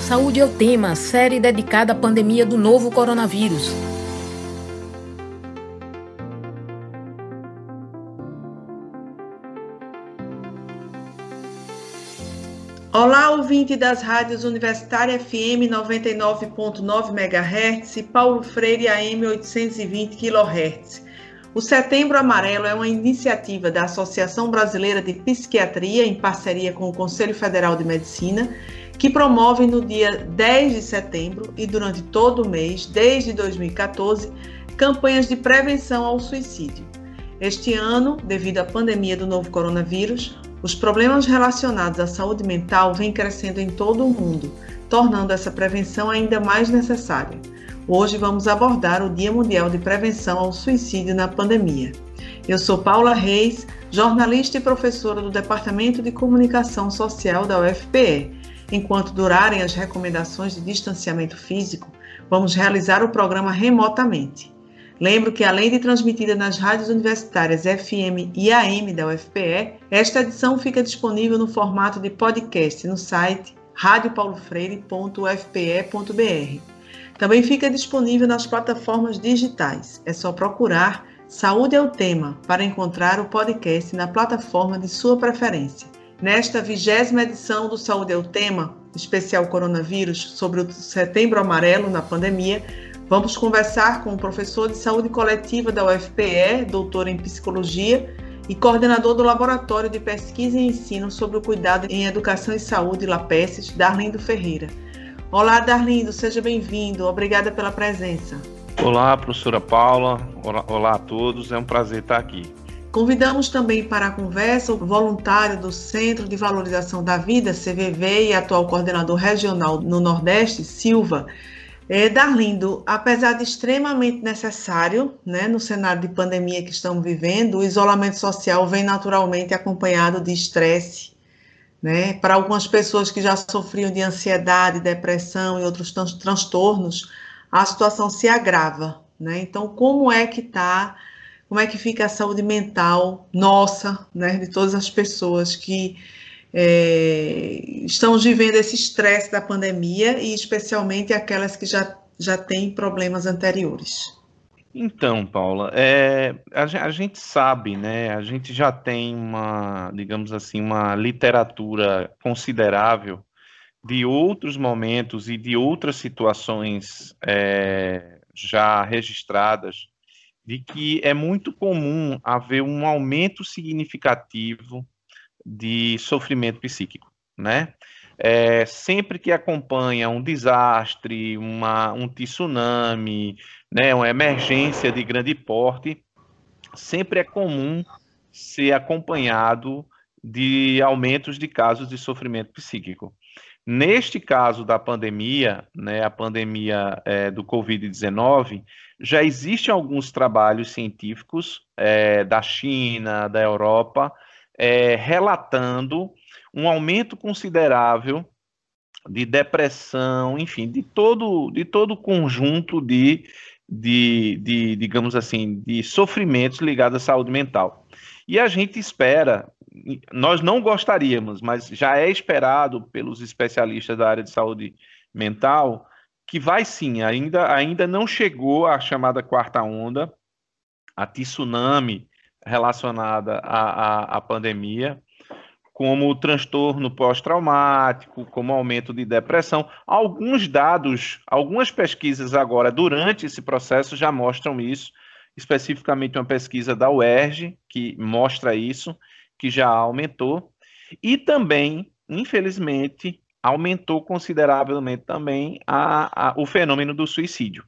Saúde é o tema, série dedicada à pandemia do novo coronavírus. Olá, ouvinte das rádios Universitária FM 99.9 MHz e Paulo Freire AM 820 kHz. O Setembro Amarelo é uma iniciativa da Associação Brasileira de Psiquiatria, em parceria com o Conselho Federal de Medicina, que promove no dia 10 de setembro e durante todo o mês, desde 2014, campanhas de prevenção ao suicídio. Este ano, devido à pandemia do novo coronavírus, os problemas relacionados à saúde mental vêm crescendo em todo o mundo, tornando essa prevenção ainda mais necessária. Hoje vamos abordar o Dia Mundial de Prevenção ao Suicídio na pandemia. Eu sou Paula Reis, jornalista e professora do Departamento de Comunicação Social da UFPE. Enquanto durarem as recomendações de distanciamento físico, vamos realizar o programa remotamente. Lembro que, além de transmitida nas rádios universitárias FM e AM da UFPE, esta edição fica disponível no formato de podcast no site radiopaulofreire.ufpe.br. Também fica disponível nas plataformas digitais. É só procurar Saúde é o Tema para encontrar o podcast na plataforma de sua preferência. Nesta 20ª edição do Saúde é o Tema, especial coronavírus, sobre o Setembro Amarelo na pandemia, vamos conversar com o professor de saúde coletiva da UFPE, doutor em psicologia e coordenador do Laboratório de Pesquisa e Ensino sobre o Cuidado em Educação e Saúde, LAPESES, Darlindo Ferreira. Olá, Darlindo, seja bem-vindo. Obrigada pela presença. Olá, professora Paula. Olá a todos. É um prazer estar aqui. Convidamos também para a conversa o voluntário do Centro de Valorização da Vida, CVV, e atual coordenador regional no Nordeste, Silva. Darlindo, apesar de extremamente necessário, no cenário de pandemia que estamos vivendo, o isolamento social vem naturalmente acompanhado de estresse, Para algumas pessoas que já sofriam de ansiedade, depressão e outros transtornos, a situação se agrava, Então, como é que fica a saúde mental nossa, de todas as pessoas que estamos vivendo esse estresse da pandemia e especialmente aquelas que já têm problemas anteriores? Então, Paula, a gente sabe, a gente já tem digamos assim, uma literatura considerável de outros momentos e de outras situações já registradas, de que é muito comum haver um aumento significativo de sofrimento psíquico, sempre que acompanha um desastre, um tsunami, uma emergência de grande porte, sempre é comum ser acompanhado de aumentos de casos de sofrimento psíquico. Neste caso da pandemia, a pandemia do Covid-19, já existem alguns trabalhos científicos da China, da Europa, relatando um aumento considerável de depressão, enfim, de todo o conjunto digamos assim, de sofrimentos ligados à saúde mental. E a gente espera, nós não gostaríamos, mas já é esperado pelos especialistas da área de saúde mental, que vai sim, ainda não chegou a chamada quarta onda, a tsunami relacionada à pandemia, como transtorno pós-traumático, como aumento de depressão. Alguns dados, algumas pesquisas agora, durante esse processo, já mostram isso, especificamente uma pesquisa da UERJ, que mostra isso, que já aumentou, e também, infelizmente, aumentou consideravelmente também o fenômeno do suicídio,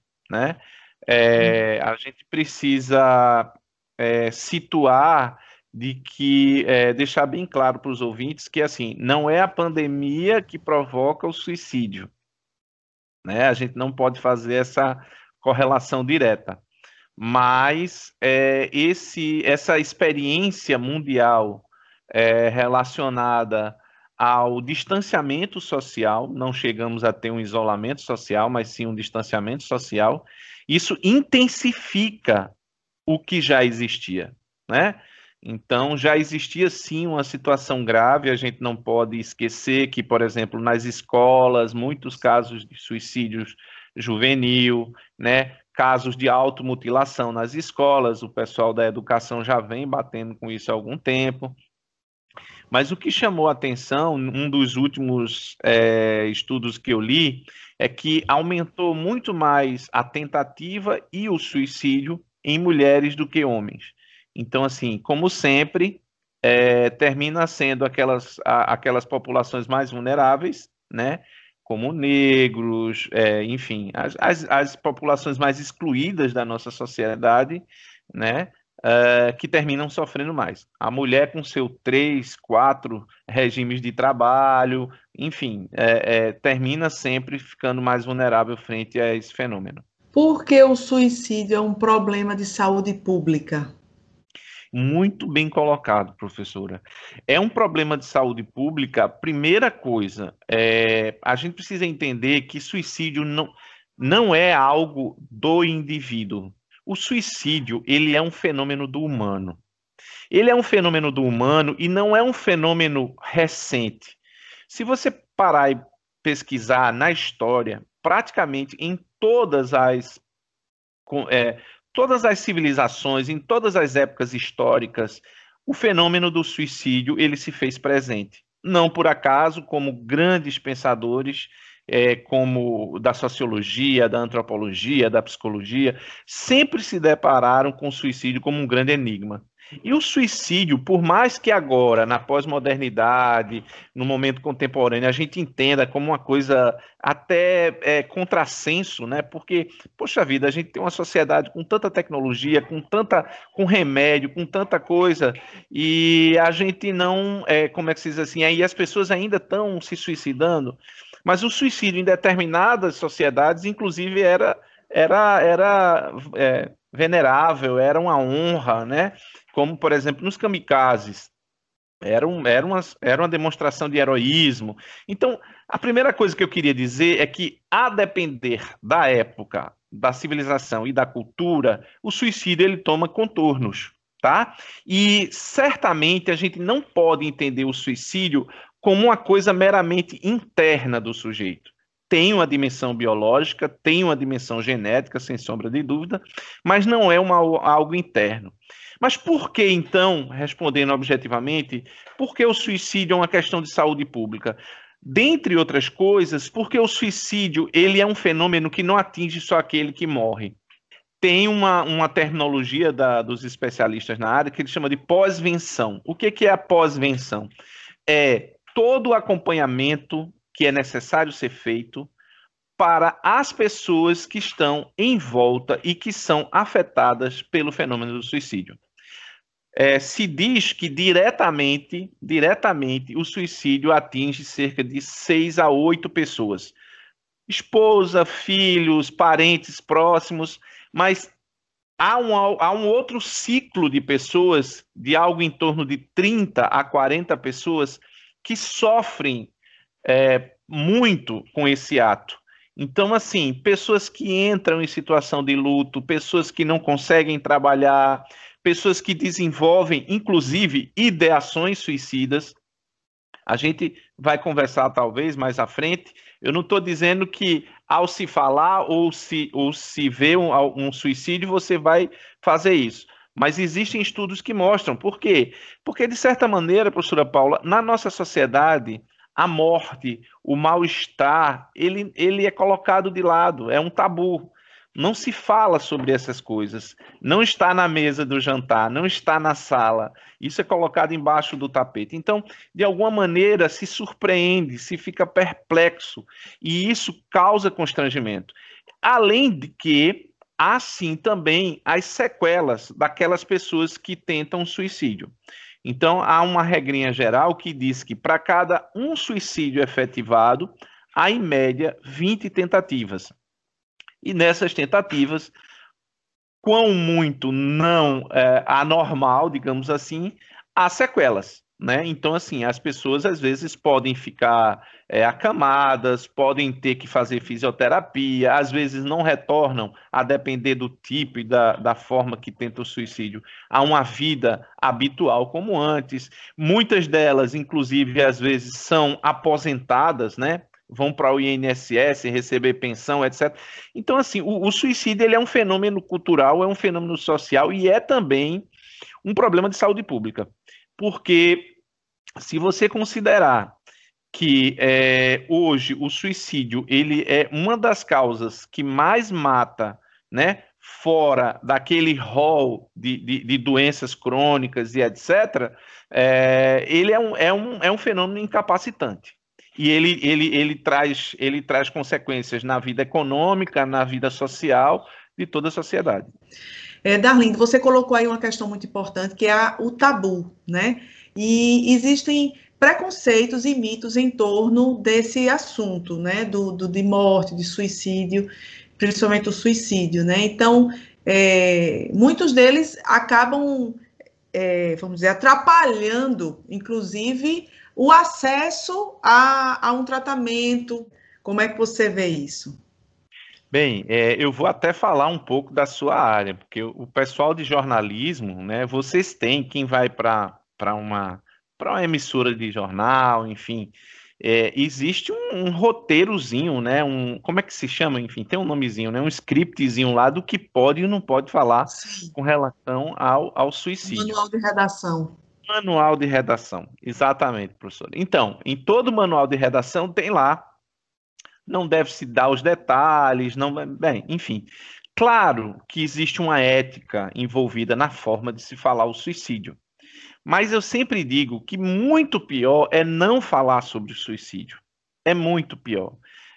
A gente precisa situar de que deixar bem claro para os ouvintes que assim não é a pandemia que provoca o suicídio, A gente não pode fazer essa correlação direta, mas essa experiência mundial relacionada ao distanciamento social, não chegamos a ter um isolamento social, mas sim um distanciamento social, isso intensifica o que já existia, Então, já existia sim uma situação grave, a gente não pode esquecer que, por exemplo, nas escolas, muitos casos de suicídios juvenil, né, casos de automutilação nas escolas, o pessoal da educação já vem batendo com isso há algum tempo. Mas o que chamou a atenção, um dos últimos estudos que eu li, é que aumentou muito mais a tentativa e o suicídio em mulheres do que homens. Então, assim, como sempre, termina sendo aquelas populações mais vulneráveis, né? Como negros, enfim, as populações mais excluídas da nossa sociedade, né? Que terminam sofrendo mais. A mulher com seu 3, 4 regimes de trabalho, enfim, termina sempre ficando mais vulnerável frente a esse fenômeno. Por que o suicídio é um problema de saúde pública? Muito bem colocado, professora. É um problema de saúde pública. Primeira coisa, a gente precisa entender que suicídio não é algo do indivíduo. O suicídio, ele é um fenômeno do humano. Ele é um fenômeno do humano e não é um fenômeno recente. Se você parar e pesquisar na história, praticamente em todas as civilizações, em todas as épocas históricas, o fenômeno do suicídio ele se fez presente. Não por acaso, como grandes pensadores, como da sociologia, da antropologia, da psicologia, sempre se depararam com o suicídio como um grande enigma. E o suicídio, por mais que agora, na pós-modernidade, no momento contemporâneo, a gente entenda como uma coisa até contrassenso, né? Porque, poxa vida, a gente tem uma sociedade com tanta tecnologia, com remédio, com tanta coisa, e a gente não, como é que se diz assim, aí as pessoas ainda estão se suicidando, mas o suicídio em determinadas sociedades, inclusive, era venerável, era uma honra, né? Como, por exemplo, nos kamikazes. Era uma demonstração de heroísmo. Então, a primeira coisa que eu queria dizer é que, a depender da época, da civilização e da cultura, o suicídio ele toma contornos, tá? E certamente a gente não pode entender o suicídio como uma coisa meramente interna do sujeito. Tem uma dimensão biológica, tem uma dimensão genética, sem sombra de dúvida, mas não é algo interno. Mas por que, então, respondendo objetivamente, por que o suicídio é uma questão de saúde pública? Dentre outras coisas, porque o suicídio ele é um fenômeno que não atinge só aquele que morre. Tem uma terminologia dos especialistas na área que ele chama de pós-venção. O que é a pós-venção? É todo o acompanhamento que é necessário ser feito para as pessoas que estão em volta e que são afetadas pelo fenômeno do suicídio. Se diz que diretamente o suicídio atinge cerca de 6 a 8 pessoas. Esposa, filhos, parentes próximos, mas há um outro ciclo de pessoas, de algo em torno de 30 a 40 pessoas, que sofrem muito com esse ato. Então, assim, pessoas que entram em situação de luto, pessoas que não conseguem trabalhar, pessoas que desenvolvem, inclusive, ideações suicidas. A gente vai conversar talvez mais à frente. Eu não estou dizendo que ao se falar ou se vê um suicídio, você vai fazer isso. Mas existem estudos que mostram. Por quê? Porque, de certa maneira, professora Paula, na nossa sociedade, a morte, o mal-estar, ele é colocado de lado, é um tabu. Não se fala sobre essas coisas, não está na mesa do jantar, não está na sala, isso é colocado embaixo do tapete. Então, de alguma maneira, se surpreende, se fica perplexo, e isso causa constrangimento. Além de que, há sim também as sequelas daquelas pessoas que tentam suicídio. Então, há uma regrinha geral que diz que para cada um suicídio efetivado, há em média 20 tentativas. E nessas tentativas, quão muito não anormal, digamos assim, há sequelas. né? Então, assim, as pessoas às vezes podem ficar acamadas, podem ter que fazer fisioterapia, às vezes não retornam, a depender do tipo e da forma que tenta o suicídio, a uma vida habitual como antes. Muitas delas, inclusive, às vezes são aposentadas, né? Vão para o INSS receber pensão, etc. Então, assim, o suicídio ele é um fenômeno cultural, é um fenômeno social e é também um problema de saúde pública. Porque se você considerar que hoje o suicídio ele é uma das causas que mais mata, né, fora daquele rol de doenças crônicas e etc., ele é um fenômeno incapacitante. E ele traz consequências na vida econômica, na vida social de toda a sociedade. Darlindo, você colocou aí uma questão muito importante, que é o tabu, né? E existem preconceitos e mitos em torno desse assunto, né? De morte, de suicídio, principalmente o suicídio, né? Então, muitos deles acabam, vamos dizer, atrapalhando, inclusive, o acesso a um tratamento. Como é que você vê isso? Bem, eu vou até falar um pouco da sua área, porque o pessoal de jornalismo, né, vocês têm, quem vai para uma emissora de jornal, enfim, existe um roteirozinho, né, como é que se chama? Enfim, tem um nomezinho, né, um scriptzinho lá do que pode e não pode falar Sim. com relação ao suicídio. Manual de redação. Manual de redação, exatamente, professor. Então, em todo manual de redação tem lá, não deve se dar os detalhes, não, bem, enfim. Claro que existe uma ética envolvida na forma de se falar o suicídio, mas eu sempre digo que muito pior é não falar sobre o suicídio. É muito pior.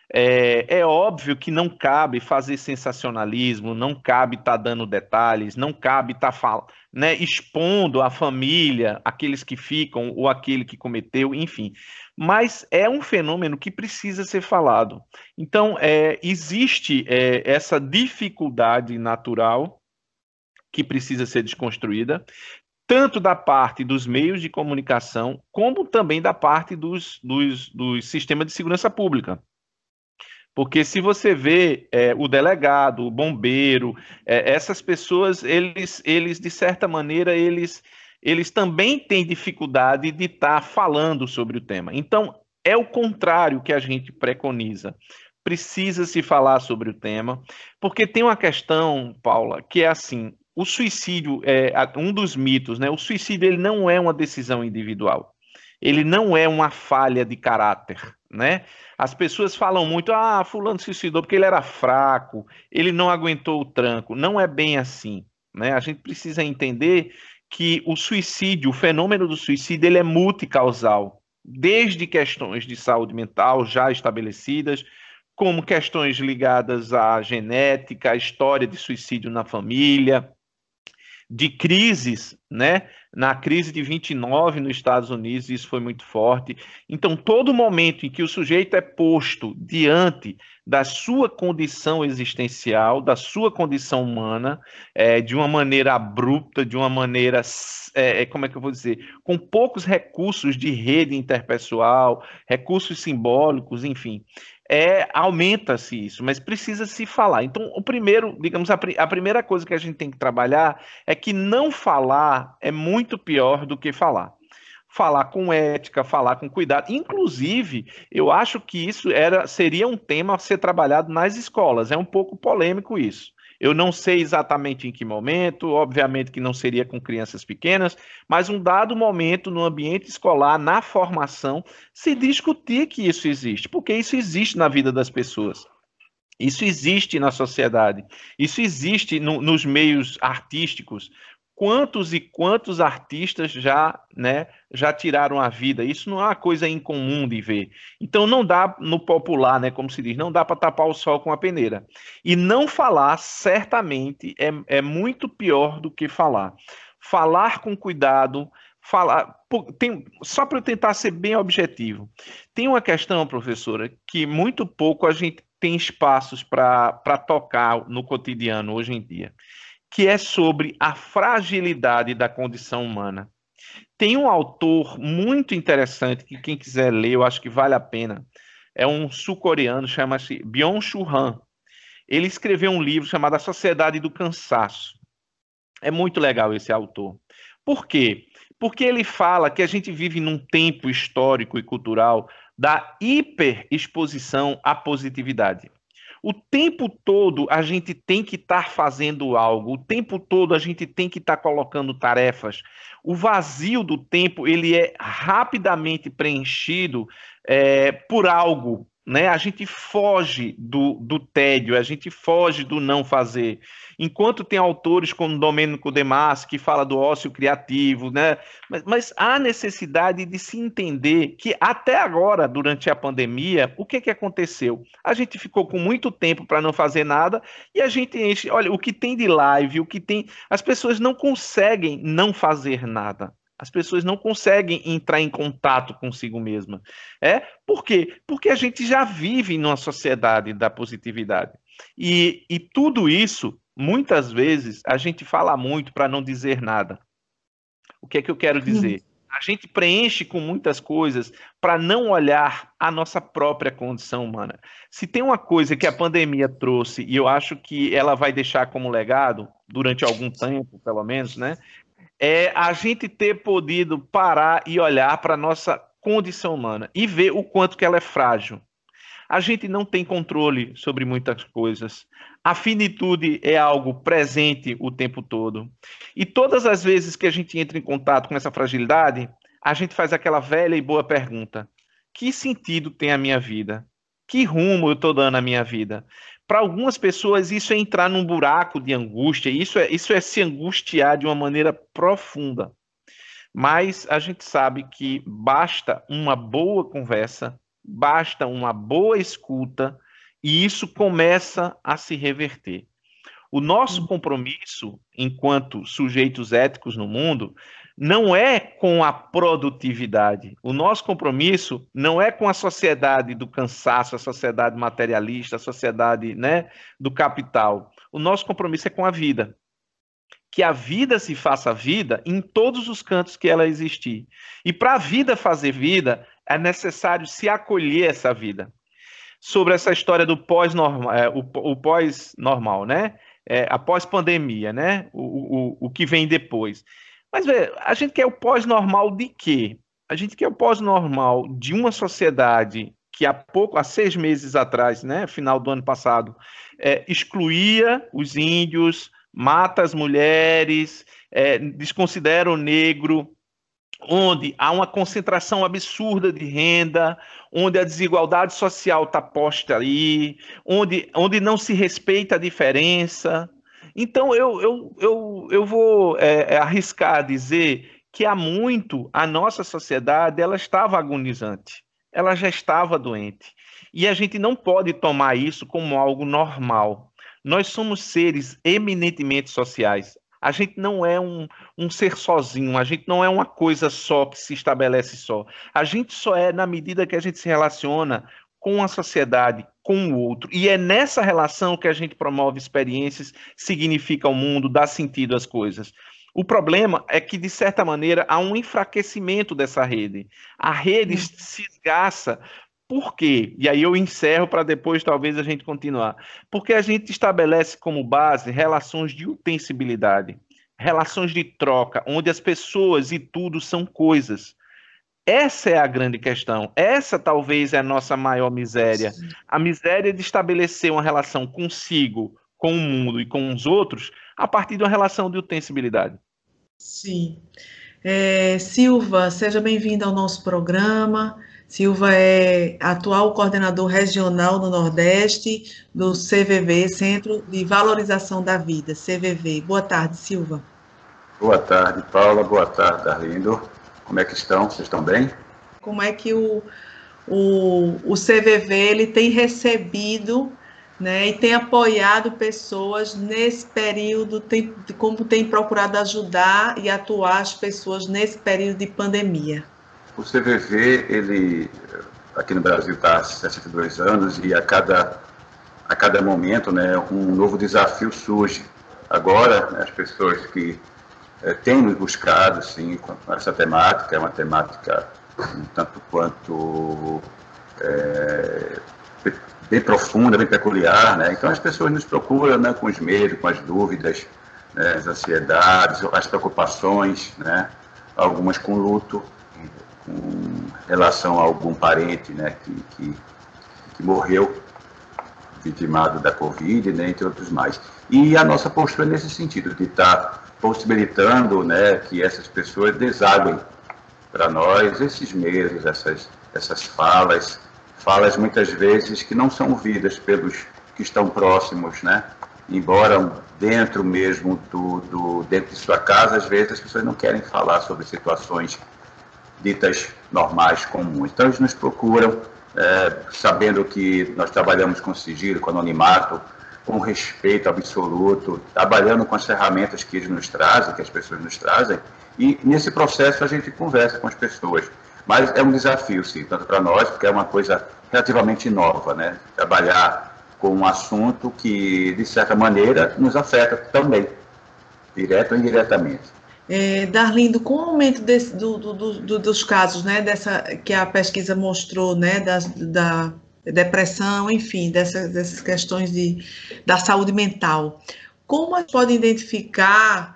É óbvio que não cabe fazer sensacionalismo, não cabe estar dando detalhes, não cabe estar né, expondo a família, aqueles que ficam ou aquele que cometeu, enfim. Mas é um fenômeno que precisa ser falado. Então, existe essa dificuldade natural que precisa ser desconstruída, tanto da parte dos meios de comunicação, como também da parte dos sistemas de segurança pública. Porque se você vê o delegado, o bombeiro, essas pessoas, eles de certa maneira, eles também têm dificuldade de estar falando sobre o tema. Então, é o contrário que a gente preconiza. Precisa se falar sobre o tema, porque tem uma questão, Paula, que é assim, o suicídio é um dos mitos, né? O suicídio ele não é uma decisão individual. Ele não é uma falha de caráter, né? As pessoas falam muito, fulano se suicidou porque ele era fraco, ele não aguentou o tranco. Não é bem assim, né? A gente precisa entender que o suicídio, o fenômeno do suicídio, ele é multicausal, desde questões de saúde mental já estabelecidas, como questões ligadas à genética, à história de suicídio na família, de crises, né? Na crise de 29 nos Estados Unidos, isso foi muito forte. Então, todo momento em que o sujeito é posto diante da sua condição existencial, da sua condição humana, de uma maneira abrupta, de uma maneira, como é que eu vou dizer, com poucos recursos de rede interpessoal, recursos simbólicos, enfim, aumenta-se isso, mas precisa se falar. Então, o primeiro, digamos, a primeira coisa que a gente tem que trabalhar é que não falar é muito pior do que falar. Falar com ética, falar com cuidado. Inclusive, eu acho que isso seria um tema a ser trabalhado nas escolas. É um pouco polêmico isso. Eu não sei exatamente em que momento, obviamente que não seria com crianças pequenas, mas um dado momento no ambiente escolar, na formação, se discutir que isso existe, porque isso existe na vida das pessoas. Isso existe na sociedade, isso existe nos meios artísticos. Quantos e quantos artistas já tiraram a vida? Isso não é uma coisa incomum de ver. Então não dá no popular, né, como se diz, não dá para tapar o sol com a peneira. E não falar, certamente, é muito pior do que falar. Falar com cuidado, só para eu tentar ser bem objetivo. Tem uma questão, professora, que muito pouco a gente tem espaços para tocar no cotidiano hoje em dia, que é sobre a fragilidade da condição humana. Tem um autor muito interessante que quem quiser ler, eu acho que vale a pena. É um sul-coreano, chama-se Byung-Chul Han. Ele escreveu um livro chamado A Sociedade do Cansaço. É muito legal esse autor. Por quê? Porque ele fala que a gente vive num tempo histórico e cultural da hiperexposição à positividade. O tempo todo a gente tem que estar fazendo algo, o tempo todo a gente tem que estar colocando tarefas. O vazio do tempo, ele é rapidamente preenchido por algo, né? A gente foge do tédio, a gente foge do não fazer. Enquanto tem autores como Domênico De Masi, que fala do ócio criativo, né? Mas há necessidade de se entender que até agora, durante a pandemia, o que aconteceu? A gente ficou com muito tempo para não fazer nada e a gente enche. Olha, o que tem de live, o que tem. As pessoas não conseguem não fazer nada. As pessoas não conseguem entrar em contato consigo mesma. Por quê? Porque a gente já vive numa sociedade da positividade. E tudo isso, muitas vezes, a gente fala muito para não dizer nada. O que é que eu quero dizer? A gente preenche com muitas coisas para não olhar a nossa própria condição humana. Se tem uma coisa que a pandemia trouxe, e eu acho que ela vai deixar como legado, durante algum tempo, pelo menos, né? É a gente ter podido parar e olhar para a nossa condição humana e ver o quanto que ela é frágil. A gente não tem controle sobre muitas coisas. A finitude é algo presente o tempo todo. E todas as vezes que a gente entra em contato com essa fragilidade, a gente faz aquela velha e boa pergunta: que sentido tem a minha vida? Que rumo eu estou dando à minha vida? Para algumas pessoas, isso é entrar num buraco de angústia, isso é se angustiar de uma maneira profunda. Mas a gente sabe que basta uma boa conversa, basta uma boa escuta, e isso começa a se reverter. O nosso compromisso, enquanto sujeitos éticos no mundo, não é com a produtividade. O nosso compromisso não é com a sociedade do cansaço, a sociedade materialista, a sociedade, né, do capital. O nosso compromisso é com a vida. Que a vida se faça vida em todos os cantos que ela existir. E para a vida fazer vida, é necessário se acolher essa vida. Sobre essa história do pós-normal, o pós-normal, né? A pós-pandemia, né? O que vem depois. Mas, velho, a gente quer o pós-normal de quê? A gente quer o pós-normal de uma sociedade que há 6 meses atrás, né? Final do ano passado, excluía os índios, mata as mulheres, desconsidera o negro, onde há uma concentração absurda de renda, onde a desigualdade social está posta aí, onde não se respeita a diferença. Então, eu vou arriscar dizer que há muito a nossa sociedade ela estava agonizante, ela já estava doente. E a gente não pode tomar isso como algo normal. Nós somos seres eminentemente sociais. A gente não é um ser sozinho, a gente não é uma coisa só que se estabelece só. A gente só é na medida que a gente se relaciona com a sociedade, com o outro. E é nessa relação que a gente promove experiências, significa o mundo, dá sentido às coisas. O problema é que, de certa maneira, há um enfraquecimento dessa rede. A rede se esgaça. Por quê? E aí eu encerro para depois talvez a gente continuar. Porque a gente estabelece como base relações de utensibilidade, relações de troca, onde as pessoas e tudo são coisas. Essa é a grande questão. Essa talvez é a nossa maior miséria. A miséria de estabelecer uma relação consigo, com o mundo e com os outros, a partir de uma relação de utensibilidade. Sim. Silva, seja bem-vindo ao nosso programa. Silva é atual coordenador regional no Nordeste do CVV, Centro de Valorização da Vida, CVV. Boa tarde, Silva. Boa tarde, Paula. Boa tarde, Arlindo. Como é que estão? Vocês estão bem? Como é que o CVV ele tem recebido, né, e tem apoiado pessoas nesse período, como tem procurado ajudar e atuar as pessoas nesse período de pandemia? O CVV, ele aqui no Brasil está há 62 anos e a cada momento, né, um novo desafio surge. Agora, as pessoas que temos buscado, sim, com essa temática, é uma temática um tanto quanto bem profunda, bem peculiar, né? Então as pessoas nos procuram, né, com os medos, com as dúvidas, né, as ansiedades, as preocupações, né? Algumas com luto, com relação a algum parente, né, que morreu vitimado da Covid, né, entre outros mais. E a nossa postura nesse sentido, de estar possibilitando, né, que essas pessoas desaguem para nós esses medos, essas falas muitas vezes que não são ouvidas pelos que estão próximos, né? Embora dentro mesmo dentro de sua casa, às vezes as pessoas não querem falar sobre situações ditas normais, comuns. Então eles nos procuram, sabendo que nós trabalhamos com sigilo, com anonimato, com respeito absoluto, trabalhando com as ferramentas que eles nos trazem, que as pessoas nos trazem, e nesse processo a gente conversa com as pessoas. Mas é um desafio, sim, tanto para nós, porque é uma coisa relativamente nova, né? Trabalhar com um assunto que, de certa maneira, nos afeta também, direto ou indiretamente. Darlindo, com o aumento dos casos, né, que a pesquisa mostrou, né, da depressão, enfim, dessas questões da saúde mental, como a gente pode identificar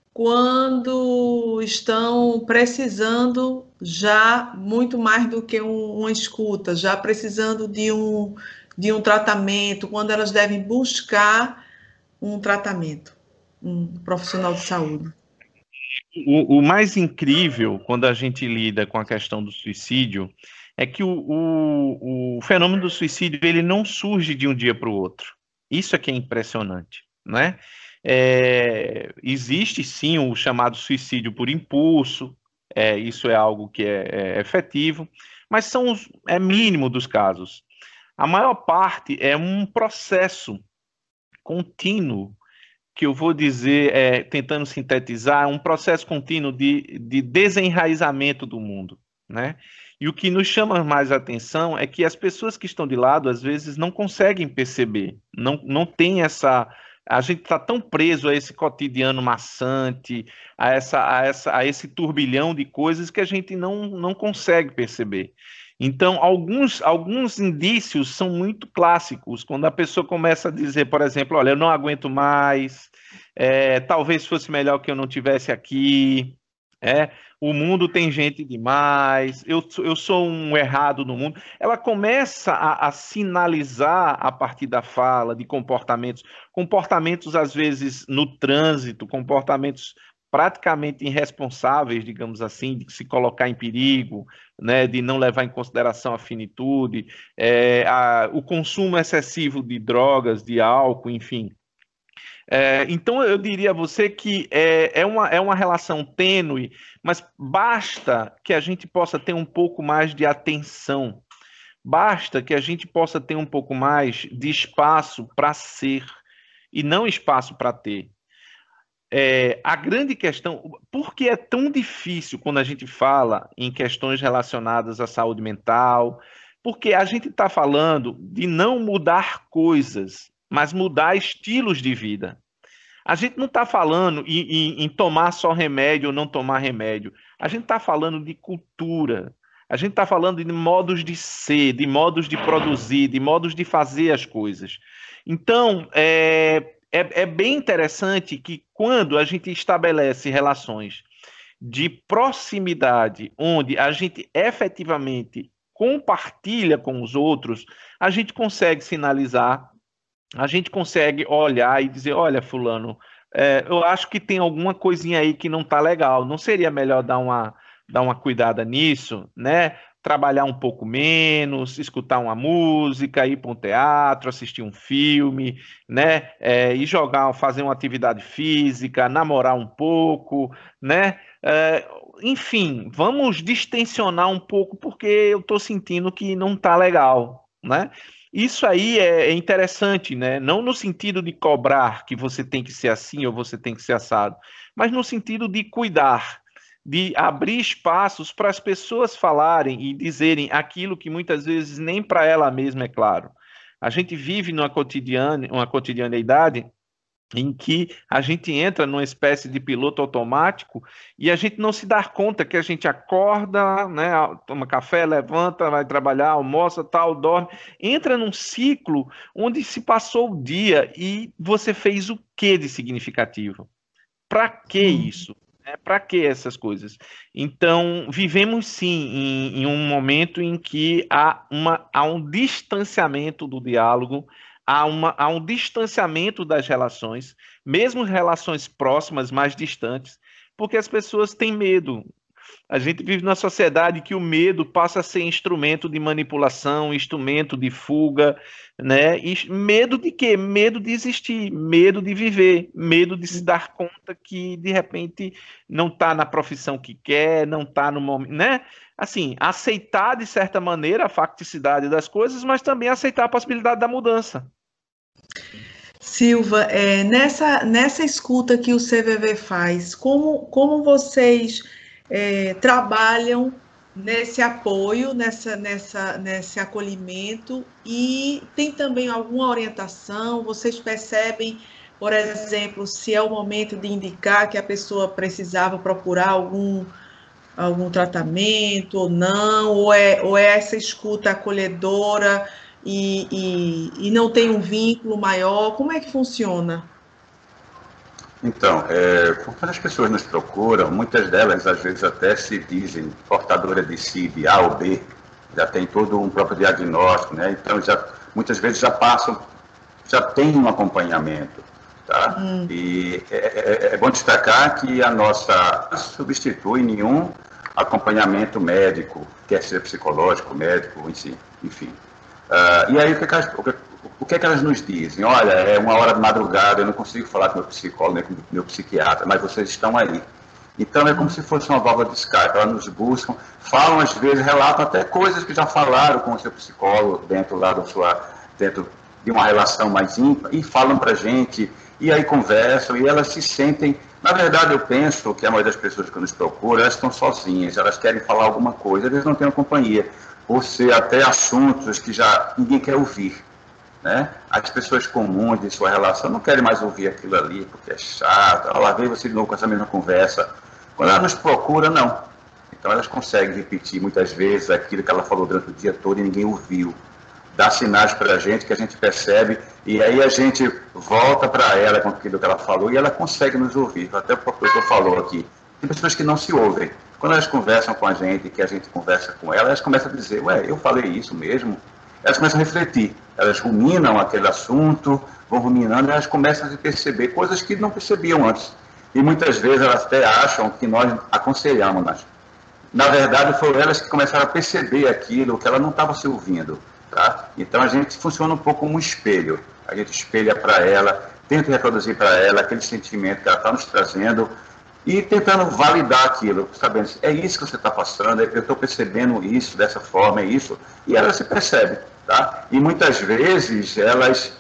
quando estão precisando já muito mais do que uma escuta, já precisando de um tratamento, quando elas devem buscar um tratamento, um profissional de saúde? O mais incrível quando a gente lida com a questão do suicídio é que o fenômeno do suicídio ele não surge de um dia para o outro. Isso é que é impressionante, né? Existe sim o chamado suicídio por impulso, isso é algo que é efetivo, mas é mínimo dos casos. A maior parte é um processo contínuo, que eu vou dizer, tentando sintetizar, um processo contínuo de desenraizamento do mundo, né? E o que nos chama mais a atenção é que as pessoas que estão de lado, às vezes, não conseguem perceber, não tem essa... A gente está tão preso a esse cotidiano maçante, a esse turbilhão de coisas que a gente não consegue perceber. Então, alguns indícios são muito clássicos, quando a pessoa começa a dizer, por exemplo, olha, eu não aguento mais, talvez fosse melhor que eu não tivesse aqui, o mundo tem gente demais, eu sou um errado no mundo. Ela começa a sinalizar a partir da fala, de comportamentos às vezes no trânsito, comportamentos praticamente irresponsáveis, digamos assim, de se colocar em perigo, né, de não levar em consideração a finitude, o consumo excessivo de drogas, de álcool, enfim. Então, eu diria a você que é uma relação tênue, mas basta que a gente possa ter um pouco mais de atenção, basta que a gente possa ter um pouco mais de espaço para ser e não espaço para ter. A grande questão, por que é tão difícil quando a gente fala em questões relacionadas à saúde mental? Porque a gente está falando de não mudar coisas, mas mudar estilos de vida. A gente não está falando em tomar só remédio ou não tomar remédio. A gente está falando de cultura. A gente está falando de modos de ser, de modos de produzir, de modos de fazer as coisas. Então, é bem interessante que quando a gente estabelece relações de proximidade, onde a gente efetivamente compartilha com os outros, a gente consegue sinalizar, a gente consegue olhar e dizer, olha, fulano, eu acho que tem alguma coisinha aí que não está legal, não seria melhor dar uma cuidada nisso, né? Trabalhar um pouco menos, escutar uma música, ir para um teatro, assistir um filme, né? Ir fazer uma atividade física, namorar um pouco, né? Enfim, vamos distensionar um pouco porque eu estou sentindo que não está legal, né? Isso aí é interessante, né? Não no sentido de cobrar que você tem que ser assim ou você tem que ser assado, mas no sentido de cuidar, de abrir espaços para as pessoas falarem e dizerem aquilo que muitas vezes nem para ela mesma é claro. A gente vive uma cotidianeidade em que a gente entra numa espécie de piloto automático e a gente não se dá conta que a gente acorda, né, toma café, levanta, vai trabalhar, almoça, tal, dorme, entra num ciclo onde se passou o dia e você fez o que de significativo? Para que isso? Para que essas coisas? Então, vivemos sim em um momento em que há um distanciamento do diálogo, há um distanciamento das relações, mesmo relações próximas, mais distantes, porque as pessoas têm medo. A gente vive numa sociedade que o medo passa a ser instrumento de manipulação, instrumento de fuga, né? E medo de quê? Medo de existir, medo de viver, medo de se dar conta que, de repente, não está na profissão que quer, não está no momento, né? Assim, aceitar, de certa maneira, a facticidade das coisas, mas também aceitar a possibilidade da mudança. Silva, nessa escuta que o CVV faz, como vocês trabalham nesse apoio, nesse acolhimento, e tem também alguma orientação? Vocês percebem, por exemplo, se é o momento de indicar que a pessoa precisava procurar algum tratamento ou não, ou é essa escuta acolhedora e não tem um vínculo maior? Como é que funciona? Então, quando as pessoas nos procuram, muitas delas às vezes até se dizem portadoras de CIB A ou B, já tem todo um próprio diagnóstico, né? Então muitas vezes já tem um acompanhamento, tá? E é bom destacar que a nossa não substitui nenhum acompanhamento médico, quer ser psicológico, médico, enfim. E aí o que elas nos dizem? Olha, é 1h da madrugada, eu não consigo falar com meu psicólogo, nem com meu psiquiatra, mas vocês estão aí. Então é como se fosse uma válvula de escape, elas nos buscam, falam às vezes, relatam até coisas que já falaram com o seu psicólogo dentro de uma relação mais íntima, e falam pra gente, e aí conversam, e elas se sentem. Na verdade, eu penso que a maioria das pessoas que nos procuram, elas estão sozinhas, elas querem falar alguma coisa, eles não têm uma companhia, por ser até assuntos que já ninguém quer ouvir, né? As pessoas comuns de sua relação não querem mais ouvir aquilo ali, porque é chato, lá vem você de novo com essa mesma conversa. Quando ela nos procura, não. Então elas conseguem repetir muitas vezes aquilo que ela falou durante o dia todo e ninguém ouviu. Dá sinais para a gente que a gente percebe, e aí a gente volta para ela com aquilo que ela falou e ela consegue nos ouvir. Até o professor falou aqui, tem pessoas que não se ouvem. Quando elas conversam com a gente, que a gente conversa com elas começam a dizer, eu falei isso mesmo. Elas começam a refletir, elas ruminam aquele assunto, vão ruminando, e elas começam a perceber coisas que não percebiam antes. E muitas vezes elas até acham que nós aconselhamos. Na verdade, foram elas que começaram a perceber aquilo que ela não estava se ouvindo. Tá? Então a gente funciona um pouco como um espelho. A gente espelha para ela, tenta reproduzir para ela aquele sentimento que ela está nos trazendo e tentando validar aquilo, sabendo, é isso que você está passando, eu estou percebendo isso, dessa forma, é isso, e ela se percebe, tá? E muitas vezes elas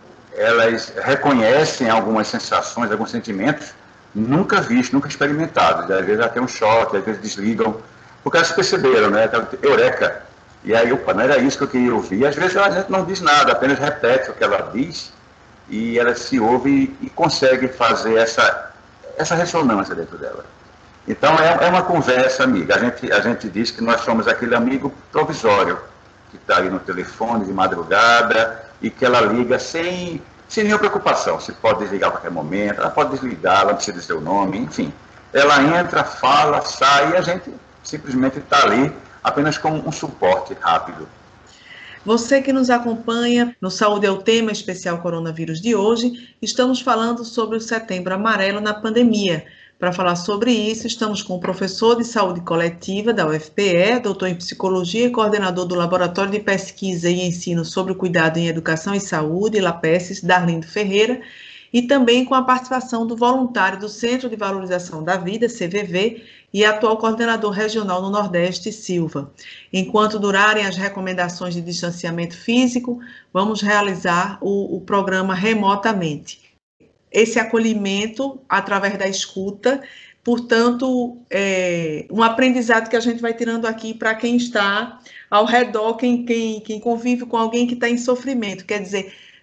reconhecem algumas sensações, alguns sentimentos nunca vistos, nunca experimentados, às vezes até um choque, às vezes desligam, porque elas perceberam, né? Eureka! E aí, não era isso que eu queria ouvir. Às vezes a gente não diz nada, apenas repete o que ela diz e ela se ouve e consegue fazer essa ressonância dentro dela. Então é uma conversa amiga. A gente diz que nós somos aquele amigo provisório que está aí no telefone de madrugada e que ela liga sem nenhuma preocupação. Se pode desligar a qualquer momento, ela pode desligar, ela não precisa dizer o nome, enfim. Ela entra, fala, sai e a gente simplesmente está ali apenas como um suporte rápido. Você que nos acompanha no Saúde é o Tema Especial Coronavírus de hoje, estamos falando sobre o Setembro Amarelo na pandemia. Para falar sobre isso, estamos com o professor de saúde coletiva da UFPE, doutor em psicologia e coordenador do Laboratório de Pesquisa e Ensino sobre o Cuidado em Educação e Saúde, LAPESES, Darlindo Ferreira, e também com a participação do voluntário do Centro de Valorização da Vida, CVV, e atual coordenador regional no Nordeste, Silva. Enquanto durarem as recomendações de distanciamento físico, vamos realizar o programa remotamente. Esse acolhimento através da escuta, portanto, um aprendizado que a gente vai tirando aqui para quem está ao redor, quem convive com alguém que está em sofrimento, quer dizer,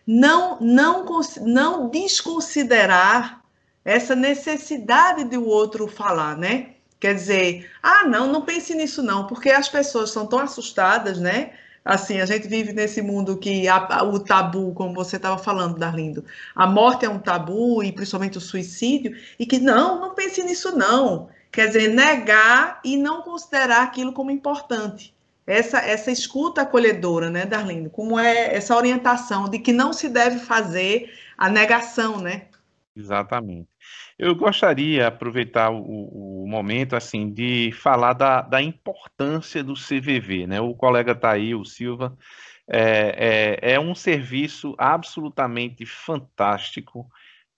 não desconsiderar essa necessidade de o outro falar, né? Quer dizer, não pense nisso não, porque as pessoas são tão assustadas, né? Assim, a gente vive nesse mundo que o tabu, como você estava falando, Darlindo, a morte é um tabu, e principalmente o suicídio, e que não pense nisso não. Quer dizer, negar e não considerar aquilo como importante. Essa escuta acolhedora, né, Darlindo? Como é essa orientação de que não se deve fazer a negação, né? Exatamente. Eu gostaria de aproveitar o momento assim de falar da importância do CVV, né? O colega está aí, o Silva, é um serviço absolutamente fantástico.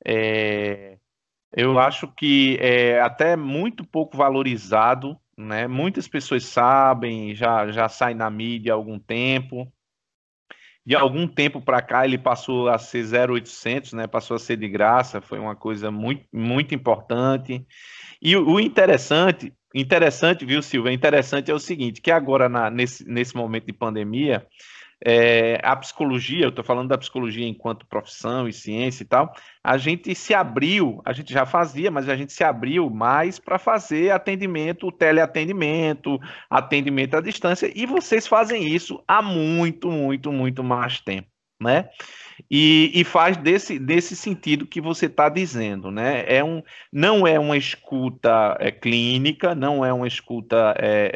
Eu acho que é até muito pouco valorizado, né? Muitas pessoas sabem, já sai na mídia há algum tempo. De algum tempo para cá ele passou a ser 0800, né? Passou a ser de graça, foi uma coisa muito, muito importante. E o interessante, viu, Silvia? Interessante é o seguinte, que agora nesse momento de pandemia, a psicologia, eu estou falando da psicologia enquanto profissão e ciência e tal, a gente se abriu, a gente já fazia, mas a gente se abriu mais para fazer atendimento, teleatendimento, atendimento à distância, e vocês fazem isso há muito, muito, muito mais tempo, né? E faz desse sentido que você está dizendo, né? Não é uma escuta clínica, não é uma escuta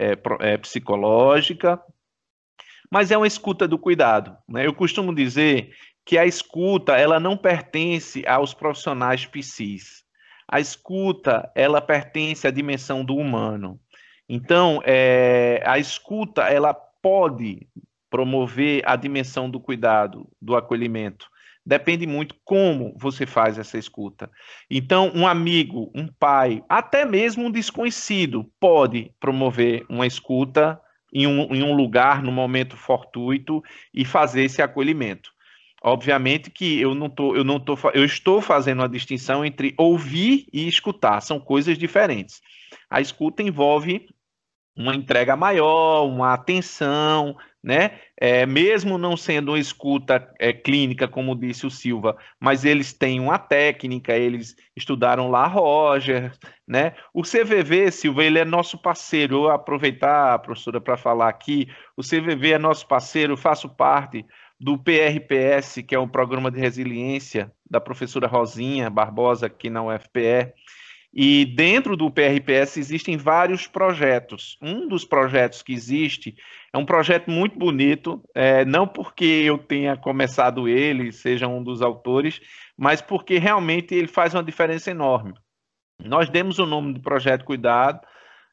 psicológica, mas é uma escuta do cuidado, né? Eu costumo dizer que a escuta, ela não pertence aos profissionais psis. A escuta, ela pertence à dimensão do humano. Então, a escuta, ela pode promover a dimensão do cuidado, do acolhimento. Depende muito como você faz essa escuta. Então, um amigo, um pai, até mesmo um desconhecido pode promover uma escuta em um lugar, no momento fortuito, e fazer esse acolhimento. Obviamente que eu estou fazendo a distinção entre ouvir e escutar, são coisas diferentes. A escuta envolve uma entrega maior, uma atenção, né? Mesmo não sendo uma escuta clínica, como disse o Silva, mas eles têm uma técnica, eles estudaram lá Roger, né? O CVV, Silva, ele é nosso parceiro. Eu vou aproveitar, professora, para falar aqui, o CVV é nosso parceiro, eu faço parte do PRPS, que é um programa de resiliência da professora Rosinha Barbosa, aqui na UFPE. E dentro do PRPS existem vários projetos. Um dos projetos que existe é um projeto muito bonito, não porque eu tenha começado ele, seja um dos autores, mas porque realmente ele faz uma diferença enorme. Nós demos o nome do Projeto Cuidar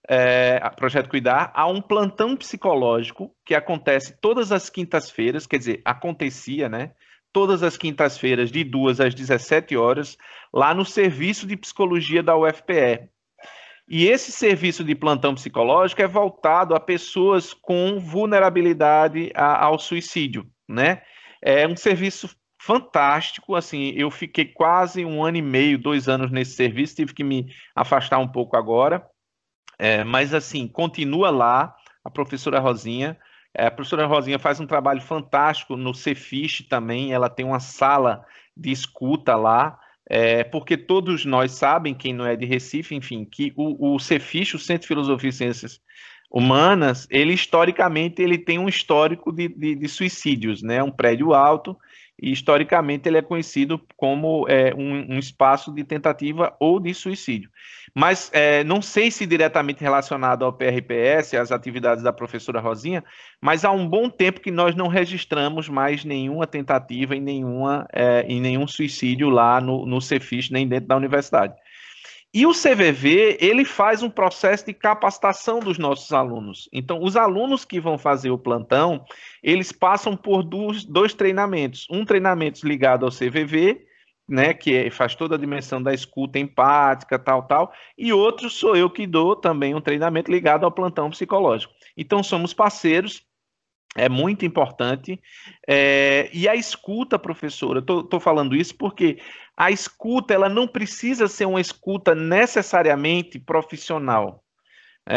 a um plantão psicológico que acontece todas as quintas-feiras, quer dizer, acontecia, né? Todas as quintas-feiras, de 2 às 17 horas, lá no Serviço de Psicologia da UFPE. E esse serviço de plantão psicológico é voltado a pessoas com vulnerabilidade ao suicídio, né? É um serviço fantástico, assim, eu fiquei quase 1 ano e meio, 2 anos nesse serviço, tive que me afastar um pouco agora, mas assim, continua lá, a professora Rosinha. A professora Rosinha faz um trabalho fantástico no Cefiche também, ela tem uma sala de escuta lá, porque todos nós sabem, quem não é de Recife, enfim, que o Cefiche, o Centro de Filosofia e Ciências Humanas, ele historicamente ele tem um histórico de suicídios, né? Um prédio alto, e historicamente ele é conhecido como um espaço de tentativa ou de suicídio. Mas não sei se diretamente relacionado ao PRPS, às atividades da professora Rosinha, mas há um bom tempo que nós não registramos mais nenhuma tentativa e nenhum suicídio lá no Cefiche, nem dentro da universidade. E o CVV, ele faz um processo de capacitação dos nossos alunos. Então, os alunos que vão fazer o plantão, eles passam por dois treinamentos. Um treinamento ligado ao CVV, né, que faz toda a dimensão da escuta empática, tal, e outro sou eu que dou também um treinamento ligado ao plantão psicológico. Então, somos parceiros. É muito importante. E a escuta, professora, estou falando isso porque a escuta ela não precisa ser uma escuta necessariamente profissional.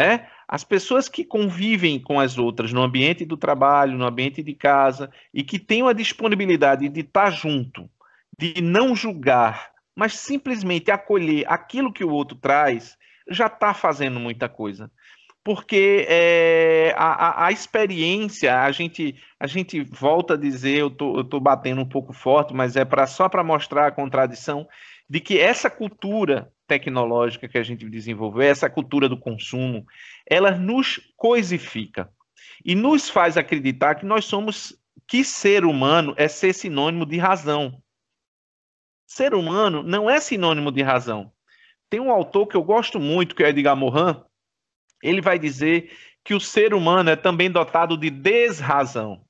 As pessoas que convivem com as outras no ambiente do trabalho, no ambiente de casa, e que têm a disponibilidade de estar junto, de não julgar, mas simplesmente acolher aquilo que o outro traz, já está fazendo muita coisa. Porque a experiência, a gente volta a dizer, eu tô batendo um pouco forte, mas só para mostrar a contradição de que essa cultura tecnológica que a gente desenvolveu, essa cultura do consumo, ela nos coisifica e nos faz acreditar que ser humano é ser sinônimo de razão. Ser humano não é sinônimo de razão. Tem um autor que eu gosto muito, que é Edgar Morin. Ele vai dizer que o ser humano é também dotado de desrazão.